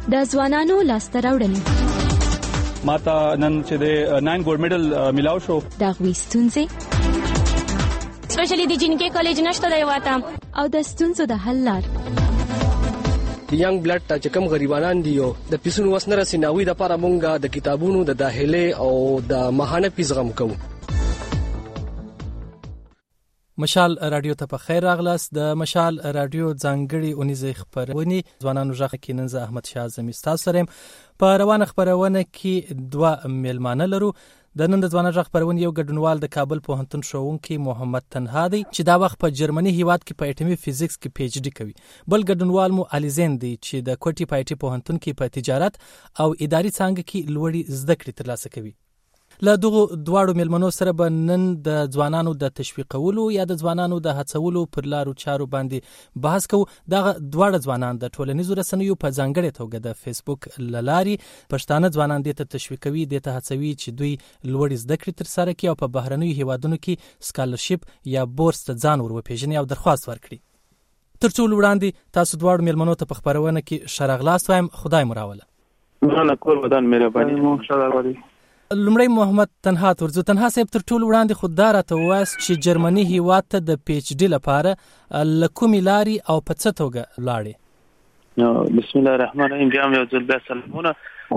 د ځوانانو لاسته راوړنې ماته نن چې د 9 ګولډ میډل ملاو شو د غوي ستونزې سپیشلی د جنکې کالج نشته دی واته او د ستونزو د حل لار د ینګ بلډ ته چې کوم غریبانان دي د پیسونو وسنه رسیناوي د لپاره مونږه د کتابونو د داخله او د ماهانه فیس غم کوو. مشال رادیو ته په خیر راغلاست. د مشال رادیو ځانګړي اونیزه خبرونه ځوانانو ژغ کې نن زه احمد شاه زمي تاسو سره په روانه خبرونه کې دوه میلمانه لرو. د نن د ځوانانو ژغ خبرونه یو ګډونوال د کابل پوهنتون ښوونکی محمد تنها دی چې دا وخت په جرمني هیواد کې په اټومي فزیکس کې پی ایچ ډي کوي. بل ګډونوال مو علي زین دی چې د کوټي پایټي پوهنتون کې په تجارت او اداري څانګه کې لوړې زده کړې ترلاسه کوي. له دغه دواړو میلمنو سره به نن د ځوانانو د تشویقولو یا د ځوانانو د هڅولو پر لارو چارو باندې بحث کوو. دغه دواړه ځوانان د ټولنیزو رسنیو په ځانګړې توګه د فیسبوک لاري پښتانه ځوانان د تشویقوي د هڅوي چې دوی لوړ زده کړې تر سره کوي او په بهرنیو هیوادونو کې سکالرشپ یا بورس ته ځان ورپېژني او درخواست ورکړي. تر ټولو وړاندې تاسو دواړو میلمنو ته په خبرونه کې شرغلاست وایم. خدای مراوله. نه کول ودان مهرباني مشاله. لمړی محمد تنها ترزو تنها صاحب تر ټولو وړاندې خوددار ته واس چې جرمني هیواد ته د پی ایچ ډي لپاره لکومي لاري او په څه توګه لاړې؟ بسم الله الرحمن الرحیم. جام یو ځل بیا سلامونه.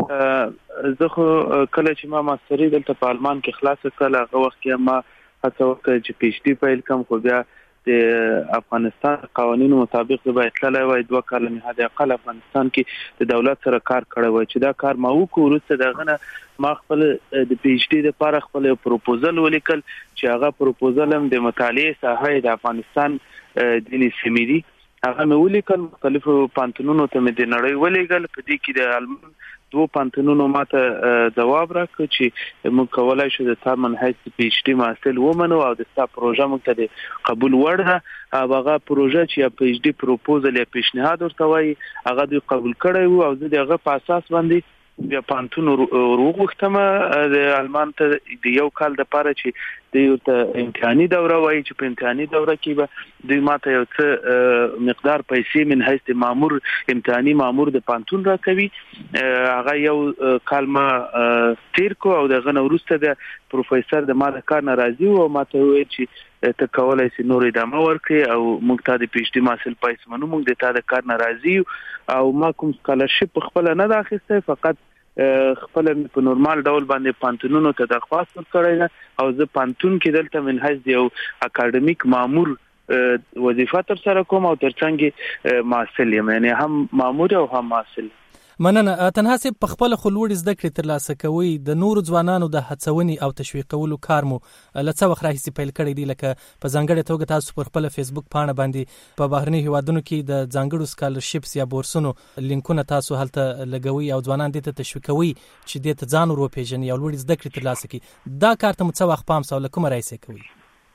زه خو کله چې ما ماستری دلته په آلمان کې خلاص کړل هغه وخت کې ما هڅه وکړه چې پی ایچ ډي پیل کړم، خو بیا د افغانستان قوانینو مطابق د باید تللی وای 2 کال نه حد اقل افغانستان کې د دولت سره کار کړی وای چې دا کار ما وکړ. وروسته دغه ما خپل د پی ایچ ډي لپاره خپل پروپوزل ولیکل چې هغه پروپوزل هم د مطالعې ساحه د افغانستان د سیمې دي. هغه مې ولیکل، مختلفو پانتونونو ته مې د نړۍ ولیکل. په دې کې د آلمان 2 پانتونونو ماته جواب راکړ چې موږ کولای شو د تامن هیڅ پی ایچ ډي محصل ومنو او د ستا پروژه موږ ته د قبول وړ ده. هغه پروژه چې پی ایچ ډي پروپوزل یا پیشنهاد ورته وایي هغه دوی قبول کړی وو او زه دغه په اساس باندې بیا پانتون وروغختم د آلمان ته د 1 کال د پاره چې د یو ته امتحاني دوره وایي چې په امتحاني دوره کې به دوی ماته یو څه مقدار پیسې من حیث مامور امتحاني مامور د پانتون راکوي. هغه یو کال ما تیر کو او دغه وروسته د پروفیسور د ما د کار ناراضي او ماته وایي چې ته کولای شې نور ادامه ورکړې او موږ ته د پی ایچ ډي محصل پیسې منو، موږ د تا د کار ناراضي او ما کوم سکالرشپ خپل نه داخسته، فقط خپل په نورمال ډول باندې پانتونونو ته درخواست ورکړی او زه پانتون کې دلته من حیث یو اکاډمیک مامور وظیفه تر سره کوم او ترڅنګ محصل یم، یعنی هم مامور او هم محصل. مننه. تنها سي په خپل خلوړ زده کړې تر لاسه کوي د نور ځوانانو د هڅونې او تشویقولو کار مو لڅ وخت راهیسې پیل کړی دی، لکه په ځانګړې توګه تاسو پر خپل فیسبوک پاڼه باندې په بهرني هیوادونو کې د ځانګړو سکالرشپس یا بورسونو لینکونه تاسو هلته لګوي او ځوانان دې ته تشویقوي چې دې ته ځان ورپېژني او لوړ زده کړې تر لاسه کړي. دا کار ته مو څه وخت پام سو لکه راهیسې کوي؟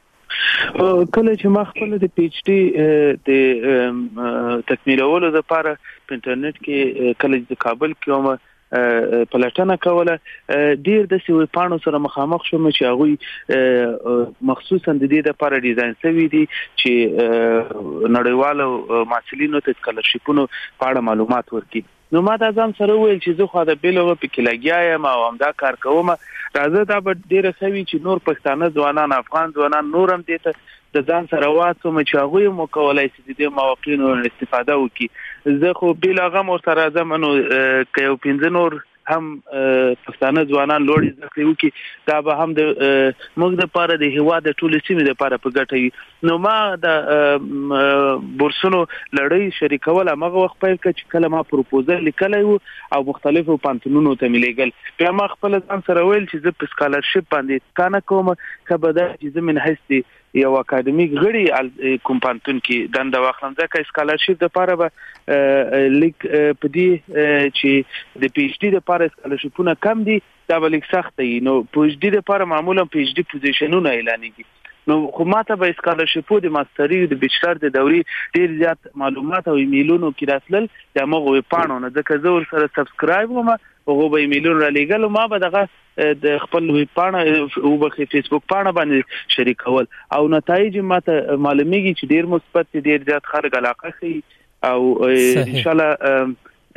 کله چې ما خپل د پی ایچ ډي د تکمیلولو لپاره په انټرنیټ کې کله چې کابل کې پلټنه کوله ډیر د سوي پانو سره مخامخ شوم چې هغه مخصوصا د دې لپاره ډیزاین شوی دي چې نړیوالو محصلینو ته سکالرشپونو په اړه معلومات ورکړي. نو ما دا ځم سره ویل چې زه خو د بیلو په کې لګیایم او همدا کار کوم. راځه دا به ډیره خوي چې نور پښتانه ځوانان افغان ځوانان نورم دې ته د ځان سره واسو چې هغه مو کولای شي د مواقعینو استفاده وکړي. زه خو بیل هغه مو سره زمونو کې یو 15 نور هم پښتانه ځوانان لوړ زده کړې وکړي، دا به هم د موږ د پاره د هوا د ټولې سیمې د پاره په ګټه وي. نو ما د بورسونو لړۍ شریکول هغه وخت پیل کړ چې کله ما پروپوزل لیکلی وو او مختلفو پانتونونو ته ملېګل. بیا ما خپل ځان سره ویل چې زه په سکالرشپ باندې کانه کوم کبه دا چې زه من حیث یو اکاډمیک غړي کوم پانتون کې دنده واخلم، ځکه سکالرشپ د پاره به لیک په دې چې د پی ایچ ډي لپاره سکالرشپونه کم دي دا به لیک سخت دی. نو پی ایچ ډي لپاره معمولا پی ایچ ډي پوزیشنونه اعلانېږي. نو خو ماته به سکالرشپ د ماستری د بیچلر د دوري ډیر زیات معلومات او ایمیلونو کې راتلل د مغوي پاڼو نه، ځکه زه ور سره سبسکرایب وم او به ایمیلونه را لېږل. ما به دغه د خپل وی پاڼه او په فیسبوک پاڼه باندې شریکول او نتایج ماته معلومیږي چې ډیر مثبت، ډیر زیات خلک علاقه کوي او ان شاء الله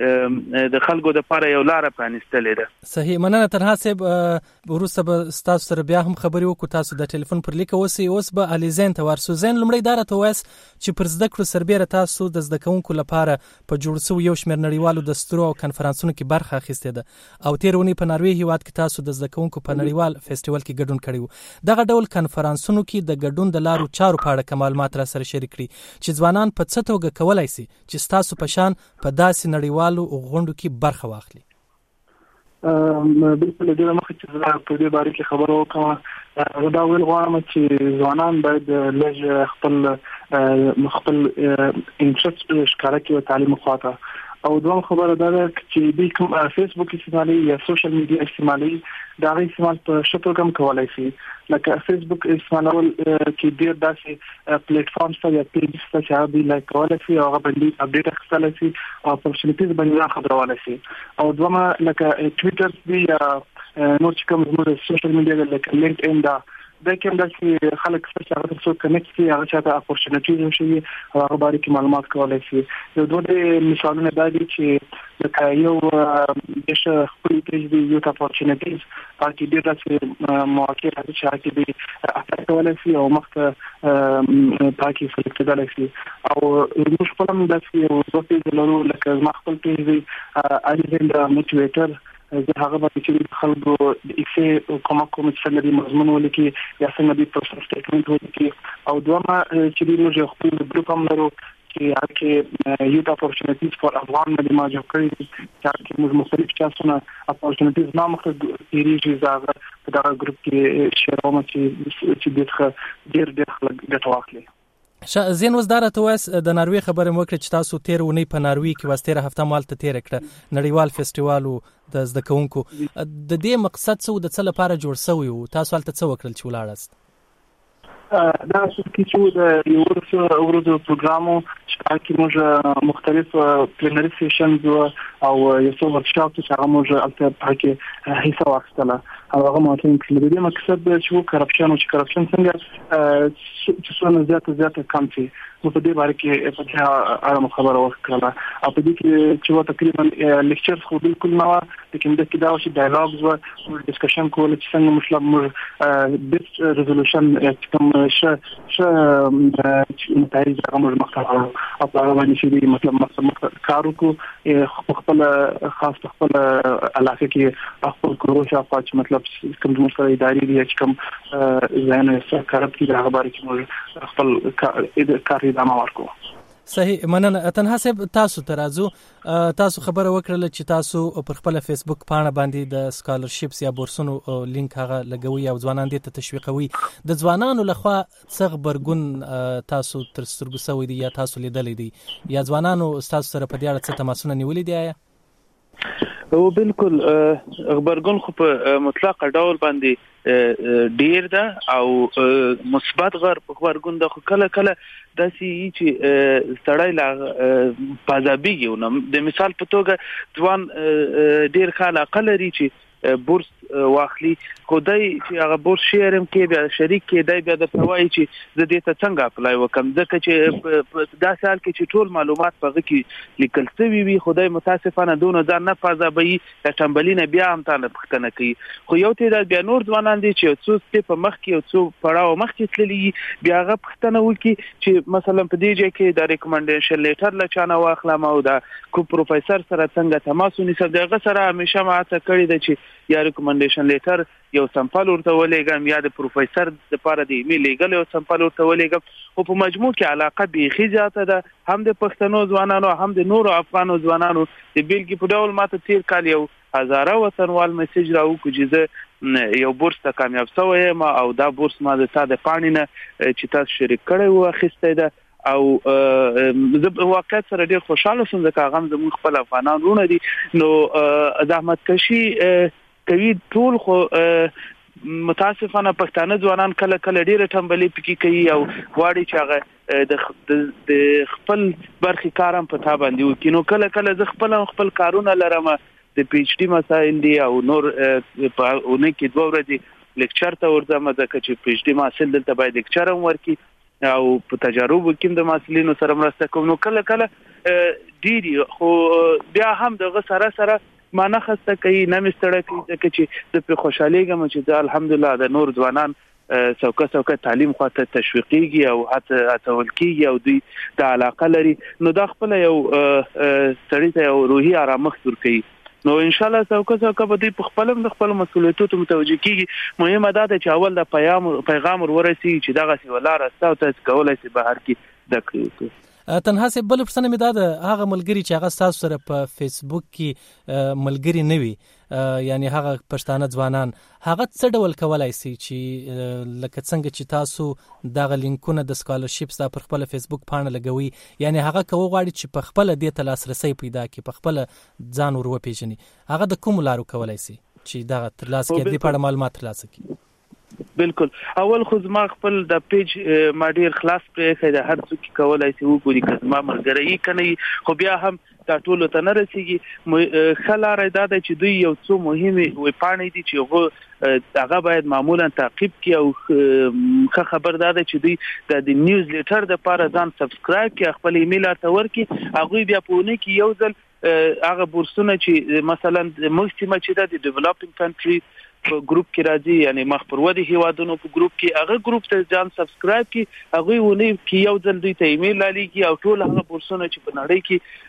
د خلکو د لپاره یو لار پرانیستلې ده. صحیح، مننه. تنها صاحب وروسته به تاسو سره بیا هم خبرې وکړو. تاسو د ټلیفون پر لیک اوس به الیزین ته ورسو. زین لمړی دا راته وایاست چې پر زده کړو سربیره تاسو د زده کوونکو لپاره په جوړ شوي یو شمېر نړیوالو دستورو او کنفرانسونو کې برخه اخیستې ده او تېره اونۍ په ناروې هیواد کې تاسو د زده کوونکو په نړیوال فیسټیوال کې ګډون کړی و. دغه ډول کنفرانسونو کې د ګډون د لارو چارو په اړه معلومات را سره شریک کړي چې ځوانان په څه توګه کولای شي چې ستاسو په شان په داسې نړیوالو غونډو کې برخه واخلي. بالکل د مخکې چې په دې باره کې خبرو وکړم، دا ویل غواړم چې ځوانان باید لږ خپل انټرست ښکاره کړي تعلیم خواته. او دوم خبره دا ده چې دوی کوم فیسبوک استعمالي یا سوشل میډیا استعمالي دا غي استعمال په شتو کم کولای شي. لکه فیسبوک استعمالول کې ډیر داسې پلیټ فارمز یا پیجز چې هغه لایک کولای شي او هغه باندې اپډیټ اخیستل شي او اپورچونټیز باندې خبرول شي. او دومره لکه ټویټر دی یا نور چې کوم زموږ سوشل میډیا لکه لینکډ ان دا کوم چې خلک څه هغه تر څو کنیکټ شي هغه چې اپورچونټیز شي او هغه باندې کې معلومات کولای شي. یو دوه مثالونه دا دي چې لکه یو د خپل پیج دی یو اپورچونټیز پارټي ډیر چې مواقع راځي چې هغه دې اپلای کولای شي او مخته پاکي سلیکټ کولای شي. او موږ خپل هم د یو دوه پیج لرو لکه ما خپل پیج دی الیزین د موټیویټر زه هغه باندې چې خلکو د ایکسه کوم څنګه مضمون ولیکي یا څنګه د پروسس سټیټمنټ ولیکي. او دومره چې موږ خپل ګروپ هم لرو چې هغه یو د اپورچونټیز فور افغان باندې ما جوړ کړی دي چې موږ مختلف چانسونه اپورچونټیز نامخه پیریږي زاغه په دا ګروپ کې شریکوم چې ډېر خلک ګټه واخلي. زین اوس دا راته وایاست د ناروې خبرې مو وکړه چې تاسو تېره اونۍ په ناروې کې واسطه هفته مالته تېره کړه نړیوال فیسټیوال د زده کوونکو. د دې مقصد څه د څه لپاره جوړ شوی و؟ تاسو هلته څه وکړل چې ولاړاست؟ دا چې د یو ورځو پروګرامو چې موږ مختلف پلینری سیشنز او یو څو ورکشاپ چې هغه موږ البته پکې حصہ واخیستله. هغه ممکن چې د دې مقصد چې کرپشن او کرپشن څنګه چې څونه زیاته کم شي. په دې باره کې په اړه خبره وکړه او په دې کې چې تقریبا لیکچرز خو بالکل نه و، لیکن د کې دا چې ډایلاګز او ډسکشن کول چې څنګه مطلب بیسټ ریزولوشن کوم چې نتایج هغه مختلف او په هغه باندې چې مطلب کارو کو خپل خاص خپل علاقه کې خپل کوروشه پاتې مطلب کوم مسله اداري دي چې کوم ځای نه کارب کې هغه باره کې موږ خپل کار ادامه ورکو. صحیح، مننه. تنها صاحب تاسو ترازو تاسو خبره وکړه چې تاسو پر خپل فیسبوک پاڼه باندې د سکالرشپس یا بورسونو لینک هغه لګوي او ځوانان دې ته تشویقوي. د ځوانانو لخوا څه خبرګون تاسو تر سترګو سوي دي یا تاسو لیدلې دي یا ځوانانو تاسو سره په دې اړه څه تماسونه نیولې دي؟ او بالکل خبرګون خو په مطلق ډول باندې ډیر ده او مثبت خبرګون ده. خو کله داسې چې سړی لا پازابیږي نو د مثال په توګه ځوان ډیر خاله لري چې بورس واخلي، خو دای چې هغه بورس شیرم کې بیا شریک کې دای بیا د توای چې د دې ته څنګه اپلای وکم، ځکه چې دا سال کې چې ټول معلومات په کې لیکل شوی وي خدای متاسفانه دون ځان نه فازابي د ټمبلینه بیا هم تانه پختنه کوي. خو یو ته بیا نور ځوانان دي چې څو سټپ مخ کې او څو پړاو مخ کې تللی بیا هغه پختنه وکي چې مثلا په دې ځای کې د ریکمنډیشن لیټر لچانه واخلم او دا کو پروفیسور سره څنګه تماس ونیسم. دغه سره همیشه ما ته کړی د چې یا ریکمنډیشن لیټر یو سمپل ورته ولېګم یا د پروفیسور د لپاره د ایمیل لیګل یو سمپل ورته ولېګم. او په مجموع کې علاقه بیخي زیاته ده، هم د پښتنو ځوانانو هم د نورو افغانو ځوانانو. د بیلګې په ډول ماته تیر کال یو هزاره وطنوال میسج راوکړ چې زه یو بورس ته کامیاب شوی یم او دا بورس ما د تا د پاڼې نه چې تاسو شریک کړی و اخیستی ده. او زه واقعیت سره ډیر خوشاله شوم ځکه هغه زموږ خپل افغانان ورونه دي. نو زحمت کشي کوي ټول، خو متاسفانه پښتانه ځوانان کله ډیره ټمبلي پکې کوي او غواړي چې هغه د خپل برخې کارم په تا باندې وکړي. نو کله زه خپل کارونه لرم، د پی ایچ ډي مسائل دي او نور په اونۍ کې 2 ورځې لیکچر ته ورځم ځکه چې پی ایچ ډي محصل دلته باید لیکچر هم ورکړي. او په تجارب کې د محصلینو سره مرسته کوم. نو کله ډیری خو بیا هم دغه سره ما نه خسته کوي نه مستړی کوي ځکه چې د په خوشحاليګم چې الحمدلله د نور ځوانان څوکه تعلیم خواته تشویقيږي او هڅه ولکېږي او دوی د علاقه لري. نو دا خپل یو سړی ته یو روحي آرامښت ورکوي. نو ان شاء الله څوکه به دوی په خپل مسؤلیتونو متوجه کیږي. مهمه ده چې اول د پیغام ورسي چې دغه ولاره تاسو ته کولای شي بهر کې د کړو. تنها سه بل پرسنه مې دا هغه ملګری چې هغه تاسو سره په فیسبوک کې ملګری نه وي یعنی هغه پښتانه ځوانان هغه څه ډول کولای شي چې لکه څنګه چې تاسو دغه لینکونه د سکالرشیپس پر خپل فیسبوک پاڼه لګوي یعنی هغه کوي غواړي چې په خپل د تلاسرسي پیدا کړي په خپل ځان ور وپیژني هغه د کوم لارو کولای شي چې دغه ترلاسه کړي د پاره معلومات ترلاسه کړي. بالکل اول خو زما خپل د پیج ما ډیر خلاص پرې د هر څوک کولای شي وګوري کزما مرګري کني خو بیا هم دا ټول ته نه رسیږي. خلاره دا چې دوی یو څو مهمه وې پاڼې دي چې هغه باید معمولا تعقیب کړي او خبر دا چې دوی د نیوز لیټر د لپاره ځان سبسکرایب کړي خپل ایمیل ته ورکړي هغه بیا په ونه کې یو ځل هغه بورسونه چې مثلا مجتمع چې د ډیولپینګ کنټری په ګروپ کې راځي یعنی مخبرودي هیوادونو په ګروپ کې هغه ګروپ ته ځان سبسکرایب کی هغه ونی کې یو ځل دوی ته ایمیل لالي او ټول هغه بورسونه چې په نړۍ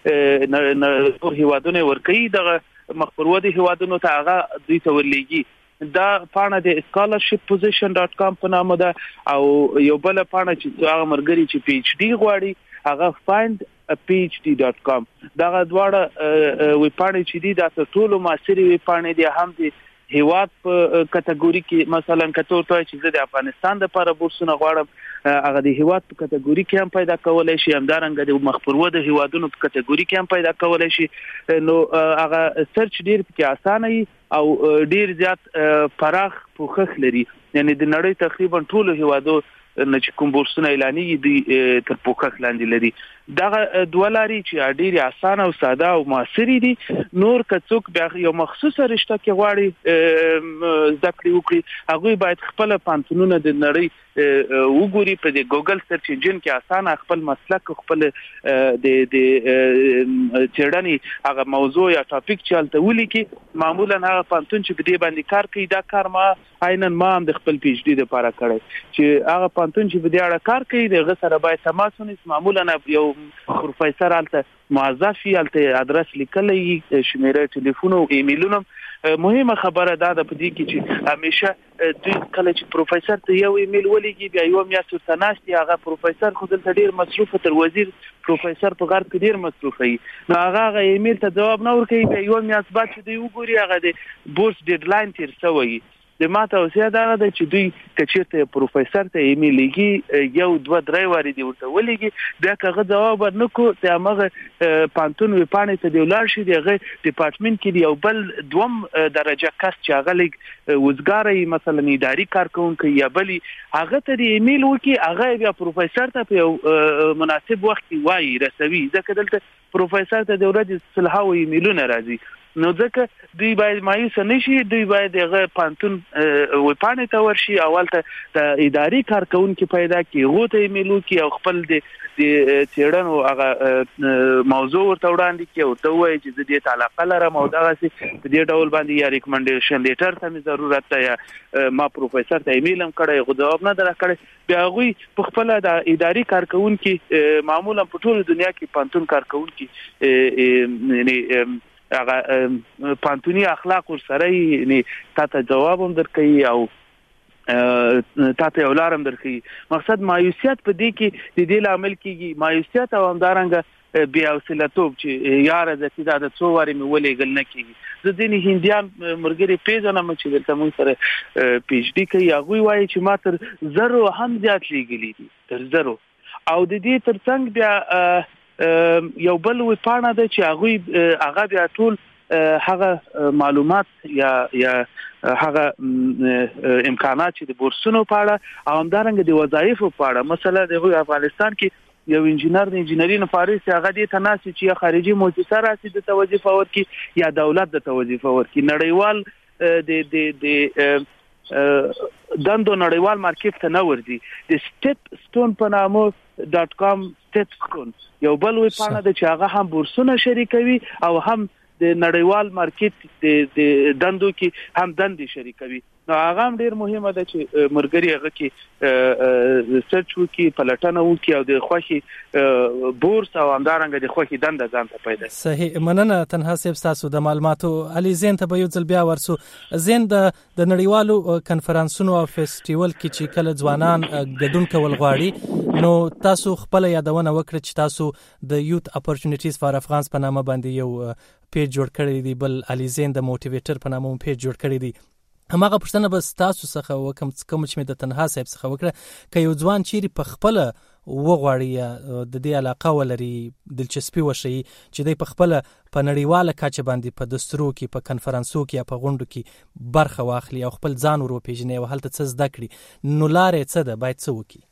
کې هیوادونه ورکوي دغه مخبرودي هیوادونو ته هغه دوی ته ورلېږي. دا پاڼه د scholarshipposition.com په نامه ده او یو بل پاڼه چې هغه مرګري چې پی ایچ ډی غواړي هغه findphd.com دا دواړه وی پاڼې چې دي دا ټول معاصري وی پاڼې دي هم دي هیواد په کټګوري کې مثلا کته ورته چې د افغانستان د لپاره بورسونه غواړم هغه د هیواد په کټګوري کې هم پیدا کولای شي همدارنګه د مخبرودي هیوادونو په کټګوري کې هم پیدا کولای شي. نو هغه سرچ ډیر کې اسانه وي او ډیر زیات پراخ پوښښ لري یعنی د نړۍ تقریبا ټول هیوادو نه چې کوم بورسونه اعلانېږي دي تر پوښښ لاندې لري. دغه دولاري چې ډېری اسانه او ساده او معاصري دي. نور کڅوک بیا یو مخصوصه رشته کې غواړي ذکر وکړي هغه باید خپل پانتونونه د نړۍ وګوري په د ګوګل سرچ انجن کې اسانه خپل مسلک خپل د چېړنې هغه موضوع یا ټاپک چالت ولیکي معمولا هغه پانتون چې په دې باندې کار کوي دا کار ما عینن ما هم د خپل پی ایچ ډی لپاره کړی چې هغه پانتون چې په دې اړه کار کوي دغه سره باید تماس ونیسي معمولا یو پروفیسور الته موظف الته ادرس لیکلی شمیره ټلیفون او ایمیلونه. مهمه خبره ده په دې کې چې همیشه دوی کله چې پروفیسور ته یو ایمیل ولېږي بیا یو میاشت ورته ناشتي هغه پروفیسور خو دلته ډیر مصروف تر وزیر پروفیسور په غرب کې ډیر مصروف وي نو هغه ایمیل ته جواب نه ورکوي بیا یو میاشت بعد چې دوی وګوري هغه د بورس ډیډلاین تیر شوی. د ما توصیه دا ده چې دوی کچېرته پروفیسور ته ایمیل لګي یو دوه درې واري دی ورته ولېږي بیا هغه جواب ورنکو ته هغه پانتون وی پانې ته دی ولار شي دغه ډپارټمنټ کې دی یو بل دوم درجه کس چې هغه لګ وزګاری مثلا اداري کارکونکو یا بلی هغه ته دی ایمیل وکي هغه بیا پروفیسور ته په مناسب وخت کې وایي رسوي ځکه دلته پروفیسور ته د ورځې صلاح ایمیلونه راځي. نو ځکه دوی باید مایوس نشي دوی باید هغه پانتون و پانې ته ورشي اول ته د اداري کارکونکو پیدا کړي غو ته ایمیل وکي او خپل د چېړنو هغه موضوع ورته وړاندې کړي او ته وایي چې د دې علاقه لرم او دغه په دې ډول باندې یا ریکمنډیشن لیټر ته مې ضرورت ده یا ما پروفیسور ته ایمیل هم کړی خو جواب نه درکړی بیا غوي په خپل د اداري کارکونکو معمولا په ټول دنیا کې پانتون کارکونکو یعنی هغه پانتونی اخلاق ور سره یعنی تاسو جواب هم درکې او تاسو ولارم درکې مقصد مایوسیت په دې کې د دې لامل کېږي مایوسیت او همدارنګه بیا وسیلتوب چې یار د چې دا څو واري مې ولېګل نه کېږي د دې هندیان مرګري پیژنم چې دلته موږ سره پی ایچ ډی کوي هغه وایي چې ما تر زرو هم زیات لېګلې دي تر زرو او د دې ترڅنګ بیا یو بل وی پاڼه ده چې هغه بیا ټول هغه معلومات یا هغه امکانات چې د بورسونو په اړه او همدارنګه د وظایفو په اړه مثلا د افغانستان کې یو انجینر د انجینری نه فارغ هغه د تناسي چې خارجي مؤسسه راسي د توظیف ورکي یا دولت د توظیف ورکي نړیوال د دندو نړیوال مارکیټ ته نه ورځي. د سټپ سټون په نامه .com سټپ سټون یو بل وی پاڼه د چې هغه هم بورسونه شریکوي او هم د نړیوال مارکیټ د دندو کې هم دندې شریکوي. نو هغه هم ډیر مهمه ده چې مرګري هغه کې سرچ وکي، پلټنه وکي او د خوخي بورس او همدارنګه د خوخي دنده ځان ته پیدا. صحیح، مننه تنها سیب تاسو د معلوماتو. علي زین ته به یو ځل بیا ورسو. زین د نړیوالو کنفرانسونو او فیسټیوال کې چې کله ځوانان ګډون کول غواړي، نو تاسو خپل یادونه وکړه چې تاسو د یوت اپورچونټیز فار افغانس په نامه باندې یو پیج جوړ کړی دی، بل علي زین د موټیویټر په نامه پیج جوړ کړی دی. هماغه پښتنه بس تاسو څخه وکم چې مې د تنها صاحب څخه وکړه، که یو ځوان چیرې په خپل وغواړي یا د دې علاقه ولري، دلچسپي وشي چې د خپل په نړیواله کچه باندې په دستورو کې، په کنفرانسو کې یا په غونډو کې برخه واخلي او خپل ځان ور وپیژني او هلته څه زده کړي، نو لارې څه ده، باید څه وکړي؟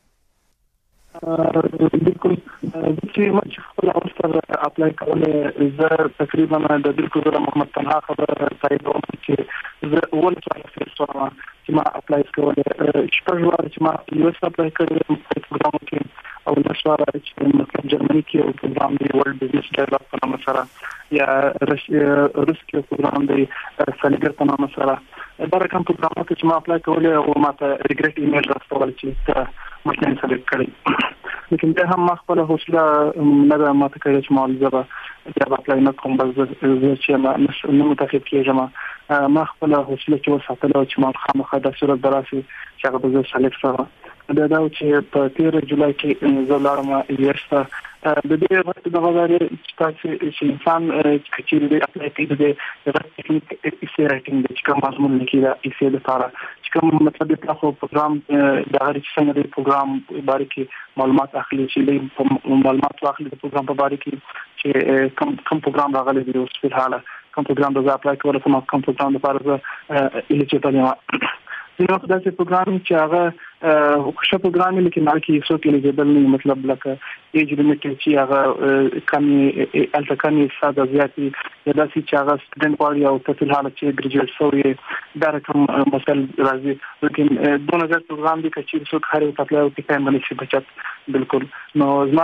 بالکل چې ما چې خپل اوسره اپلای کولای زه تقریبا د بالکل د محمد تنها خبره تایید کوم چې زه ول چې ما اپلای کولای شپږ واره چې ما یو څه اپلای کړم په پروګرام کې او د شواره چې مطلب جرمني کې او پروګرام دی ورلد بزنس ډیولپ په نامه سره یا روس کې پروګرام دی سلیګر په نامه سره. دا کوم پروګرام چې ما اپلای کولای او ما ته ریګریټ ایمیل راستول چې مطلب سلیکټ کړی، لیکن ده هم ما خپل حوصله نه ده ماته کړې چې ما بیا اپلای نه کوم، بس زه چې نه متخیل کېږم. ما خپل حوصله چې وساتله چې ما خامخا د صورت دراسي چې هغه به زه سلیکټ شوم. دا چې په 13 جولای کې زه لاړم یوستا د دې وخت د غوړې چې انسان چې د اپلای کوي د ټیکنیک ایسه رائټینګ د کوم مضمون لیکي دا ایسه د لپاره چې کوم مطلب د تاسو پروګرام د غړي څنګه د پروګرام باره کې معلومات اخلي، چې معلومات واخلي د پروګرام په باره کې چې کوم پروګرام راغلی دی اوس په حاله کوم پروګرام د اپلای کول کوم پروګرام لپاره الیجیبل یم. نو دا چې پروګرام چې هغه خوشا پروګرام لیکن هغه کې څو کې الیجیبل نه، مطلب لکه ایج لیمیټ چې هغه کمی التکانی ساده زیاتی یا داسې چې هغه سټوډنټ والی او په حال چې ګریجویټ شوی دا کوم مسل راځي. لیکن 2000 پروګرام دی چې څو خاري په اپلای او کې ټایم باندې شي بچت بالکل. نو زما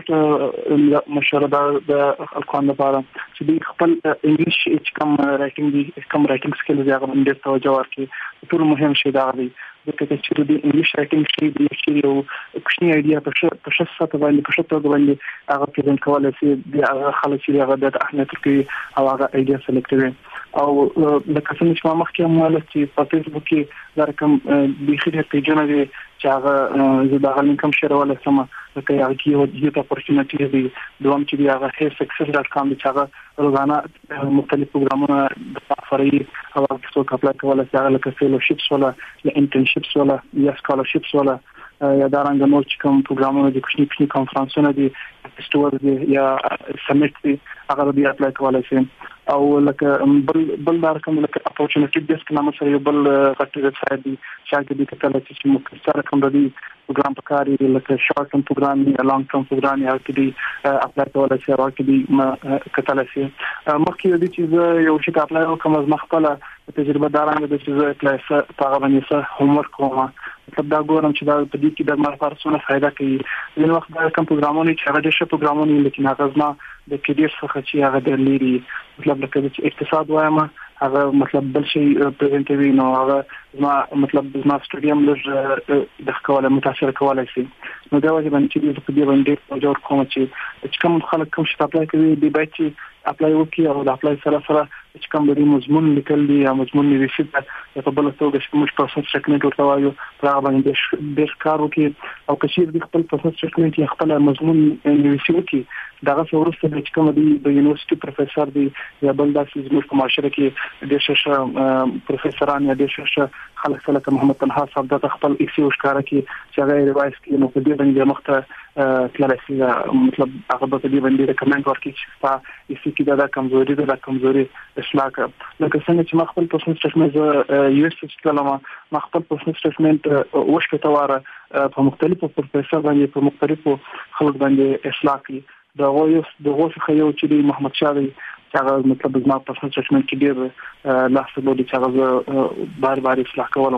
غټ مشوره د خلکو لپاره چې د خپل انګلیش چې کوم رائټینګ دی، کوم رائټینګ سکل دی هغه باندې توجه ورکړي. ټول مهم شي دا دی ځکه چې د انګلیش رائټینګ شي د یو کوچنی ایډیا په څه ساته باندې په څه توګه باندې هغه پریزنټ کولای شي د هغه خلک چې هغه د اهمیت کوي او هغه ایډیا سلیکټ کوي. او لکه څنګه چې ما مخکې مواله چې په فیسبوک کې دا کوم د خیر پیجونه دي چې هغه زه د لینک هم شریواله سم لکه هغه کې یو اپورچونټی دی دوم چې هغه success.com چې هغه روزانه مختلف پروګرامونه د سفري او څو اپلای کولای شي لکه فیلوشپس ولا یا انټرنشپس ولا یا سکالرشپس ولا یا دارنګ نور چې کوم پروګرامونه دي کوچني کانفرنسونه دي فیسټیوال دي یا سمیټ دي هغه به اپلای کولای شي. او لکه بل دار کوم لکه اپورچونټی ډیسک نامه سره یو بل غټ ویب سایټ دی چې د کتل چې مختصر کوم دی پروګرام پکاري لکه شارټ ټرم پروګرام یا لانګ ټرم پروګرام یا کې دی اپلای کولای شي او کې دی کتل شي. مخکې د چې یو شي اپلای وکم از مخکله تجربه دارانګه د چې زه اپلای سره په باندې سره هومورک کوم، مطلب دا ګورم چې دا په دې کې د ما لپاره څه فائدہ کوي. نن وخت دا کوم پروګرامونه چې هغه د شپ پروګرامونه لیکن هغه زما د کډیر څخه چې هغه د لري مطلب لکه چې اقتصاد وایم هغه مطلب بل شي پریزنټوي نو هغه زما مطلب زما سټډیم لږ د کوله متاثر کولای شي. نو دا وجه باندې چې په دې باندې جوړ کوم چې کوم خلک کوم شي اپلای کوي دی باید چې اپلای وکړي او د اپلای سره چې کوم د مضمون لیکل دي یا مضمون نویسي په بل توګه چې موږ پروسس ټیکنیک ورته وایو هغه باندې ډېر کار وکړي او کشیر د خپل پروسس ټیکنیک یا خپل مضمون نویسي وکړي. دغه څورسته چې کوم دی د یونیورسيټي پروفیسور دی یا بل داسې زموږ په معاشره کې د شش پروفیسوران یا د شش خلک سره محمد تنها صاحب د خپل ایکسي وشکاره کې چې هغه ریوایز کوي نو په دې باندې مخته تللی شي مطلب هغه په دې باندې ریکمند ورکړي چې په ایکسي کې دا کمزوري اصلاح کړه. لکه څنګه چې ما خپل پرسنل سټیټمنټ یو اس استعمال ما خپل پرسنل سټیټمنټ وشکته واره په مختلفو پروفیسور باندې په مختلفو خلک باندې اصلاح کړي. دغه څخه یو چې محمد شاه دی چې هغه مطلب زما پرسنل سټیټمنټ کې ډېر لاسته لوي چې هغه بار اصلاح کولم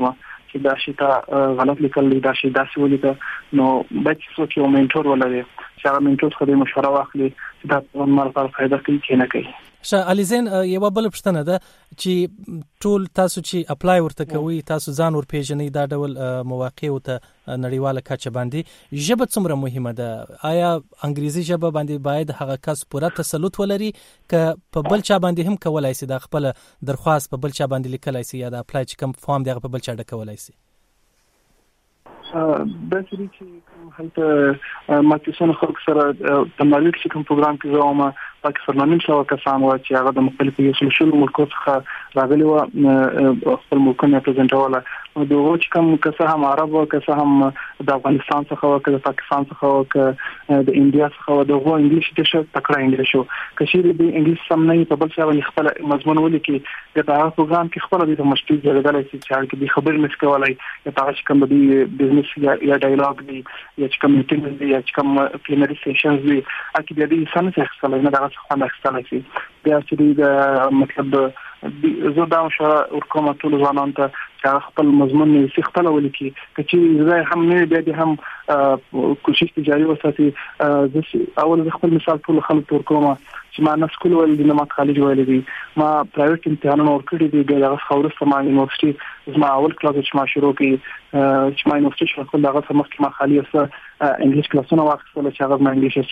چې دا شی ته غلط لیکل دا شی داسې ولیکه نو باید څوک یو منټور ولري چې هغه منټور څخه د مشوره واخلي چې دا په مال پر فائدہ کوي کې نه کوي. عليزين یو بل پښتنه ده چې ټول تاسو چې اپلای ورته کوي تاسو ځان ور پیژنې دا ډول مواقع او ته نړیواله کچه باندې ژبه څومره مهمه ده آیا انګریزي ژبه باندې باید هغه کس پوره تسلط ولري ک په بل چا باندې هم کولای شي د خپل درخواست په بل چا باندې لیکلای شي یا د اپلای چې کوم فارم دی په بل چا ډکولای شي؟ دا چې هلته ماکسونه خلک سره د مالیک چې کوم پروګرام کې زوما پاکستان نن شو کسان و چې هغه د مختلفو یو ملکو څخه راغلي و خپل ملکونه پرزنټوله نو دوه چې کوم کسه هم عرب او کسه هم د افغانستان څخه او د پاکستان څخه او د انډیا څخه او دغه انګلیش ته شو تکړه انګلیش شو کشیر د انګلیش سم نه په بل څه باندې خپل مضمون ولیکي د هغه پروګرام کې خپل د مشکل جوړېدل چې د خبر مس کولای یا تاسو کوم د بزنس یا ډایلاګ دی یا چې کوم میټینګ دی یا چې کوم پلینری سیشنز دی اکه د دې سنت څخه نه دا څه نه ښکاري شي بیا چې د مطلب زه دا مشوره ورکوم ټول ځوانان ته چې خپل مضمون یې خپل ولیکي چې زه هم نه بیا د هم کوشش جاري وساتي اول خپل مثال ټول خلک ورکوم چې ما نه سکول ول د ما کالج ول دي ما پرایویټ امتحانونه ورکړي دي د هغه خورسته ما یونیورسيټي زما اول کلاس چې ما شروع کړ چې ما یونیورسيټي شروع کړل هغه سمخ ما خالي اوسه انګلیش کلاسونه واخیستل چې هغه ما انګلیش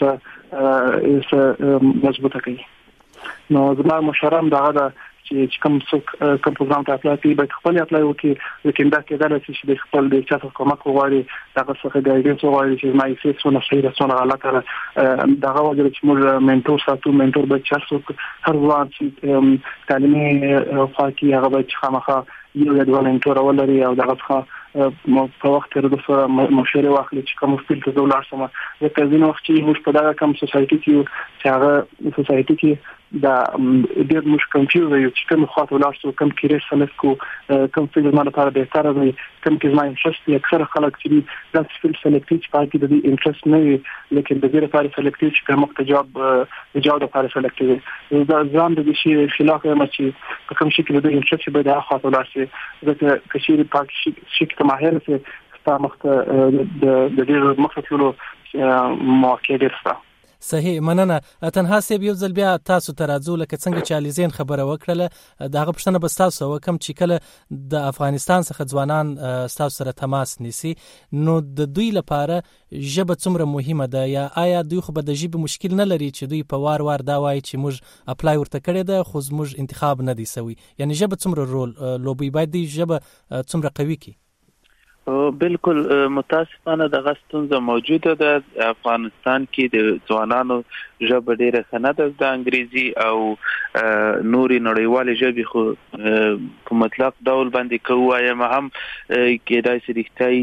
سره مضبوطه کړي نو زما مشوره دا چې کوم څوک کوم پروګرام ته اپلای کوي باید خپل اپلای وکړي لیکن دا کېدل چې د خپل د چا څخه کومک وغواړي دا څه ګایډنس وغواړي چې ما یې څه صحیح رسونه غلطه دا وجه چې موږ منټور ساتو منټور به چا څوک هر وخت چې تعلیمي خاصي هغه به خامخا یو یا دوه منټور ولري او دا څه په وخت کې د سره مشوره واخلي چې کوم فیلډ ته ولاړ شم د کزینو وخت چې موږ په دا کوم سوسايټي کې چې هغه سوسايټي کې دا ډېر مش کنفیوز یو چې کوم خاطر ولاړ شو کوم کېریر سلیکټ کو کوم فیلډ ما لپاره به تر وي کوم کې زما انټرست یې اکثر خلک چې دا فیلډ سلیکټ چې پاتې د انټرست نه وي لیکن د دې لپاره سلیکټ چې کوم جواب لپاره سلیکټ دا ځان د شي خلاف ما چې کوم شي کې د انټرست به دا خاطر ولاړ شي د کشیر پاک شي کې ماهر څه ستامخته د دې مخکلو مواقع درسته صحیح مننه تنها سیب یو ځل بیا تاسو ته راځو لکه څنګه چې عليزين خبره وکړه داغه پښتنه بس تاسو وکم چې کله د افغانستان څخه ځوانان تاسو سره تماس نیسي نو د دوی لپاره ژبه څومره مهمه ده یا آیا دوی خو به د ژبې مشکل نه لري چې دوی په وار دا وایي چې موږ اپلای ورته کړی ده خو موږ انتخاب نه دی سوی یعنی ژبه څومره رول لوبي باید دی ژبه څومره قوي کی بالکل متاسفانه د غستونزه موجوده ده افغانستان کې د ځوانانو ژبه ډیره ښه ده د انګریزي او نوري نړیوالې ژبې خو په مطلق ډول باندې کووایم هم کېدای شي رښتایي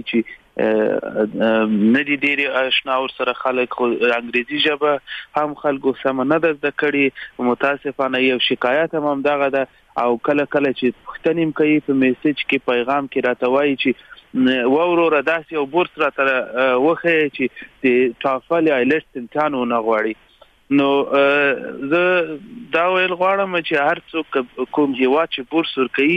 چې ندی ډیره آشنا ور سره خلک خو انګریزي ژبه هم خلکو سم نه ده د کړي متاسفانه یو شکایت هم دغه ده او کله چې پښتنیم کوي په میسج کې پیغام کې راته وایي چې وورو رداسي او بورس را تر وخه چې د ټافل ایلټس امتحان نه غواړي نو زه دا ویل غواړم چې هر څوک کوم هیوا چې بورس ورکوي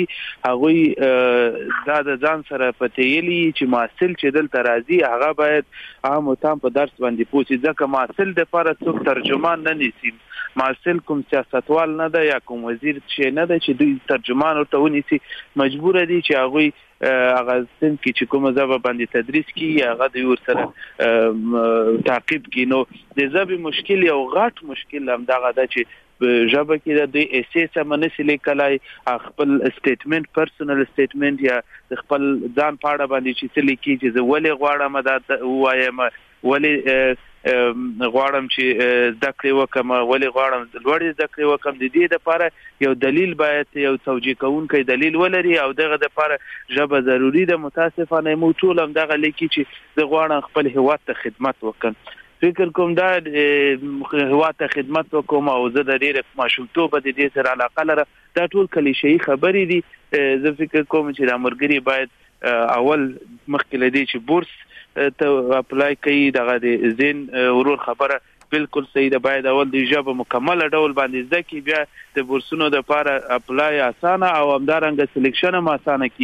هغه دا د ځان سره پتهیلی چې محصل چې دلته راځي هغه باید عام تام په درس باندې پوښي ځکه محصل د لپاره څوک ترجمان نه نیسي محصل کوم سیاستوال نه ده یا کوم وزیر چې نه ده چې دوی ترجمان ورته ونیسي مجبور دي چې هغه هغه سن کې چې کومه ژبه باندې تدریس کی هغه د ور سره تعقیب کی نو د ژبې مشکل یو غټ مشکل هم دغه ده چې ژبه کې د ایسې سمنسي لیکلای خپل سټیټمنټ پرسونل سټیټمنټ یا خپل ځان پاړه باندې چې څه لیکي چې زه ولې غواړم دا وایم ولې غواړم چې ذکر وکم ولې غواړم لوړ ذکر وکم د دې لپاره یو دلیل باید یو توجیه کوونکی دلیل ولري او دغه لپاره ژبه ضروری ده متاسفانه مو ټول هم دغه لیکي چې د غواړم خپل هیواد ته خدمت وکم فکر کوم دا هیواد ته خدمت وکم او زه د ډېر ماشومتوب د دې سره علاقه لرم دا ټول کلیشه‌ای خبرې دي زه فکر کوم چې د امرګری باید اول مخکې لدی چې بورس ته اپلای کوي دغه د زین ورور خبره بالکل صحیح ده باید اول د ژبه مکمل ډول باندې ځکه بیا د بورسونو د لپاره اپلای اسانه او همدارنګه سلیکشن هم اسانه کیږي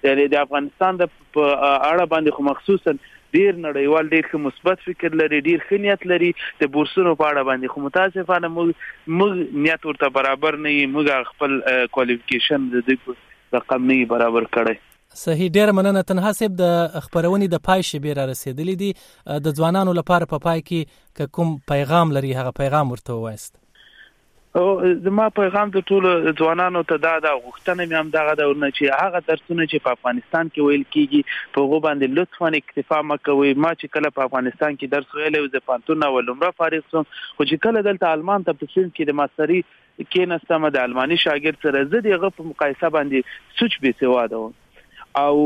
د افغانستان د اړه باندې خو مخصوصا ډیر نړیوال ډیر مثبت فکر لري، ډیر ښه نیت لري د بورسونو په اړه باندې، خو متاسفانه موږ نیت ورته برابر نه یو، موږ خپل کوالیفیکیشن د دې رقم نه برابر کړی. صحیح، ډیر مننه. تنها صاحب د خبرونې د پای شیبې را رسیدلې دي، د ځوانانو لپاره په پای کې کوم پیغام لري هغه پیغام ورته وایست؟ او زما پیغام د ټولو ځوانانو ته دا غوښتنه مې هم دغه دورنه چې هغه درسونه چې په افغانستان کې ویل کیږي په هغه باندې لطفاً اکتفا مکوئ. ما چې کله په افغانستان کې درس ویلی و د پوهنتون او لومړی فارغ شوم، خو چې کله دلته آلمان ته په سند کې د ماستري کېناستم د آلماني شاګرد سره، زه د هغه په مقایسه باندې سوچ بېسواده وم او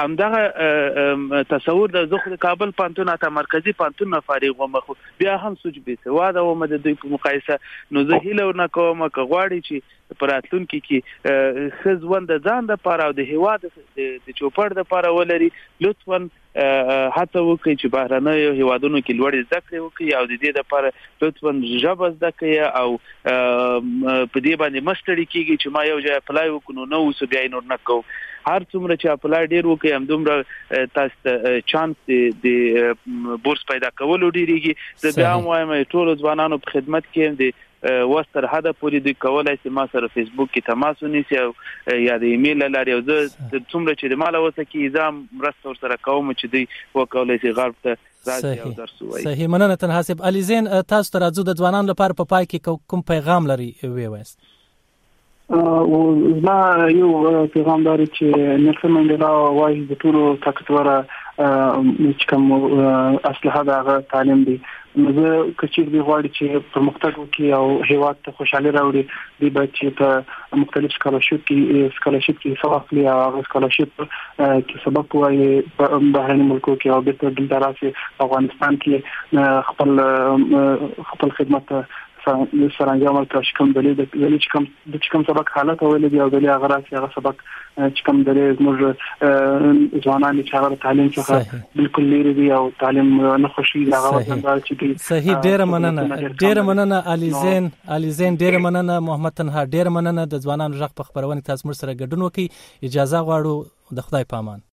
همدغه تصور د زه خو د کابل پوهنتون ته مرکزي پوهنتون نه فارغ وم، خو بیا هم سوچ بېسواده وم د دوی په مقایسه. نو زه هیله ورنه کوم که غواړي چې په راتلونکي کې ښه ژوند د ځان دپاره او د هېواد د چوپړ دپاره ولري، لطفاً هڅه وکړئ چې بهرنیو هېوادونو کې لوړې زده کړې وکړي او د دې دپاره لطفاً ژبه زده کړئ او په دې باندې مه ستړي کېږئ چې ما یو ځای اپلای وکړو نو نه اوسو بیا یې نور نه کوو. هر څومره چې اپلای ډیر وکړي همدومره تاسو ته چانس د بورس پیدا کولو ډیریږي. زه بیا هم وایم ټولو ځوانانو په خدمت کې د وستر حدا پوری دوی کولای شي ما سره فیسبوک کې تماس ونیسي او یا د ایمیل لاري، او زه څومره چې د مال وسه کې ځم مرسته ورسره کوم چې دوی وکولای شي غرب ته راځي او درس وایي. صحیح، مننه. تنها صاحب علي زین، تاسو ته راځو د ځوانانو لپاره په پای کې کوم پیغام لري وایست؟ او زما یو پیغام لري چې نیلسن منډیلا وایي د ټولو طاقتوره چې کوم اصله د تعلیم دی. زه کچیر دی غواړي چې پرمختګ وکړي او هیواد ته خوشحالي راوړي، دی باید چې په مختلف سکالرشپ کې حصه واخلي او هغه سکالرشپ کې سبق وایي په بهرني ملکو کې او بیرته دلته راشي افغانستان کې خپل خدمت سرانجام ورکړي. چې کوم دلیل چې کوم سبق حالت ویل دی او دلیل هغه راشي هغه سبق چې کوم دلیل زموږ ځوانان چې هغه تعلیم څخه بالکل لري دي او تعلیم نه خوشي هغه وځندار چې صحیح. ډیر مننه علي زین، ډیر مننه محمد تنها، ډیر مننه د ځوانانو ژغ په خبرونه تاسو مر سره ګډون وکړي. اجازه غواړو، د خدای په امان.